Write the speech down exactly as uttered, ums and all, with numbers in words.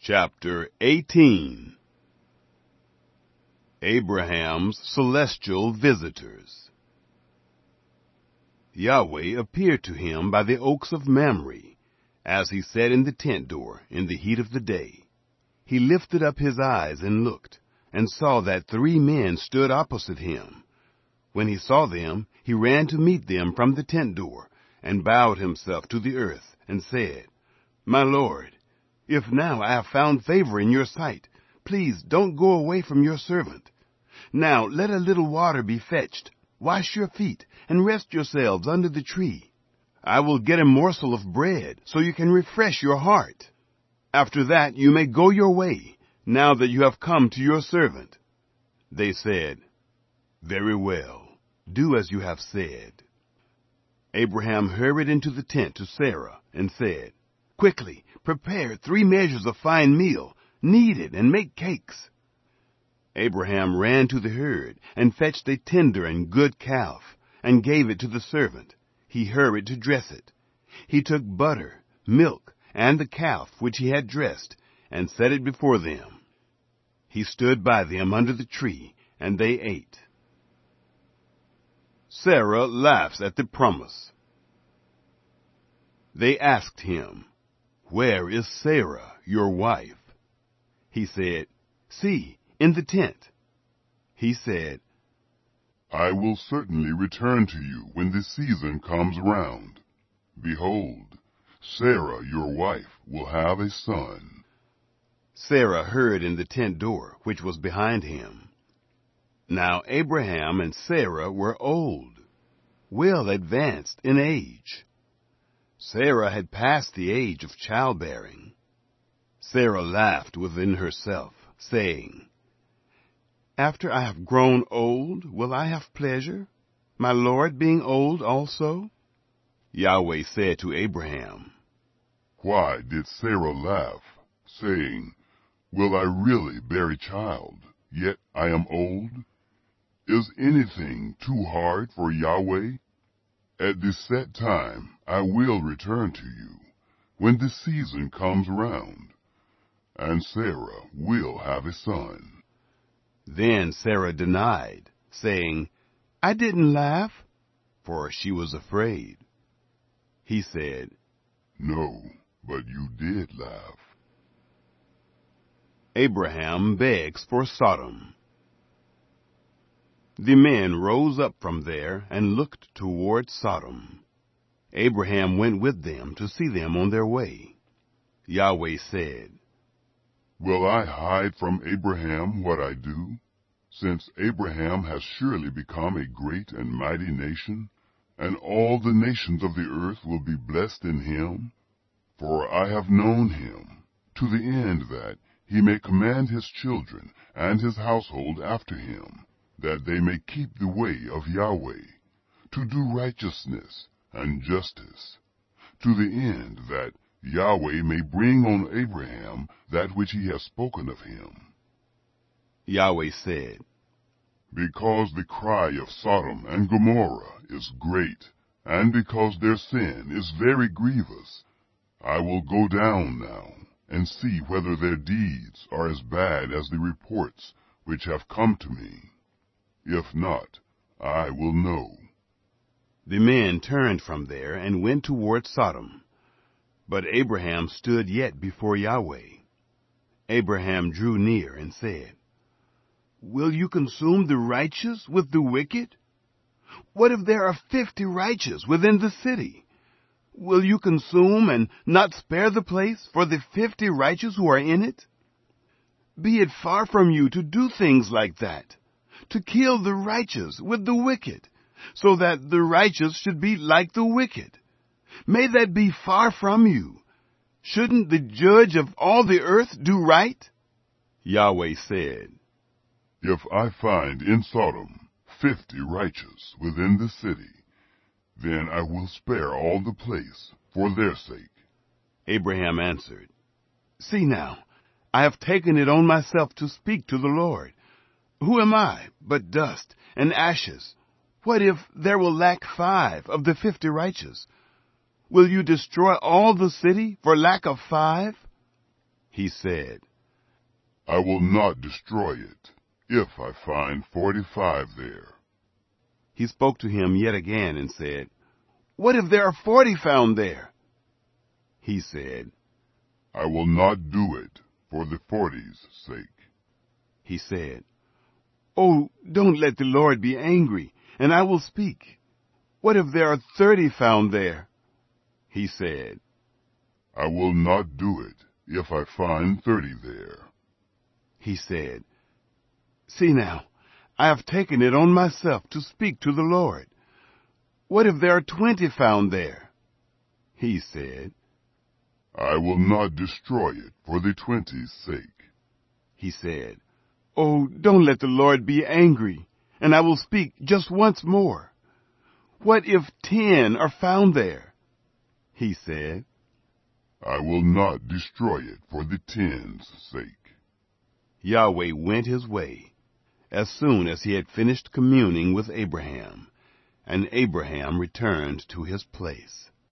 Chapter eighteen. Abraham's Celestial Visitors. Yahweh appeared to him by the oaks of Mamre, as he sat in the tent door in the heat of the day. He lifted up his eyes and looked, and saw that three men stood opposite him. When he saw them, he ran to meet them from the tent door, and bowed himself to the earth, and said, "My Lord, if now I have found favor in your sight, please don't go away from your servant. Now let a little water be fetched, wash your feet, and rest yourselves under the tree. I will get a morsel of bread, so you can refresh your heart. After that you may go your way, now that you have come to your servant." They said, "Very well, do as you have said." Abraham hurried into the tent to Sarah and said, "Quickly, prepare three measures of fine meal, knead it, and make cakes." Abraham ran to the herd and fetched a tender and good calf, and gave it to the servant. He hurried to dress it. He took butter, milk, and the calf which he had dressed, and set it before them. He stood by them under the tree, and they ate. Sarah laughs at the promise. They asked him, "Where is Sarah, your wife?" He said, "See, in the tent." He said, "I will certainly return to you when the season comes round. Behold, Sarah, your wife, will have a son." Sarah heard in the tent door, which was behind him. Now Abraham and Sarah were old, well advanced in age. Sarah had passed the age of childbearing. Sarah laughed within herself, saying, "After I have grown old, will I have pleasure, my Lord being old also?" Yahweh said to Abraham, "Why did Sarah laugh, saying, 'Will I really bear a child, yet I am old?' Is anything too hard for Yahweh? At the set time I will return to you, when the season comes round, and Sarah will have a son." Then Sarah denied, saying, "I didn't laugh," for she was afraid. He said, "No, but you did laugh." Abraham begs for Sodom. The men rose up from there and looked toward Sodom. Abraham went with them to see them on their way. Yahweh said, "Will I hide from Abraham what I do, since Abraham has surely become a great and mighty nation, and all the nations of the earth will be blessed in him? For I have known him, to the end that he may command his children and his household after him, that they may keep the way of Yahweh, to do righteousness and justice, to the end that Yahweh may bring on Abraham that which he has spoken of him." Yahweh said, "Because the cry of Sodom and Gomorrah is great, and because their sin is very grievous, I will go down now and see whether their deeds are as bad as the reports which have come to me. If not, I will know." The men turned from there and went toward Sodom. But Abraham stood yet before Yahweh. Abraham drew near and said, "Will you consume the righteous with the wicked? What if there are fifty righteous within the city? Will you consume and not spare the place for the fifty righteous who are in it? Be it far from you to do things like that, to kill the righteous with the wicked, so that the righteous should be like the wicked. May that be far from you. Shouldn't the judge of all the earth do right?" Yahweh said, "If I find in Sodom fifty righteous within the city, then I will spare all the place for their sake." Abraham answered, "See now, I have taken it on myself to speak to the Lord. Who am I but dust and ashes? What if there will lack five of the fifty righteous? Will you destroy all the city for lack of five?" He said, I will not destroy it, if I find forty-five there. He spoke to him yet again and said, What if there are forty found there? He said, I will not do it for the forty's sake. He said, Oh, don't let the Lord be angry, and I will speak. What if there are thirty found there? He said, I will not do it if I find thirty there. He said, See now, I have taken it on myself to speak to the Lord. What if there are twenty found there? He said, I will not destroy it for the twenty's sake. He said, Oh, don't let the Lord be angry, and I will speak just once more. What if ten are found there? He said, I will not destroy it for the ten's sake. Yahweh went his way as soon as he had finished communing with Abraham, and Abraham returned to his place.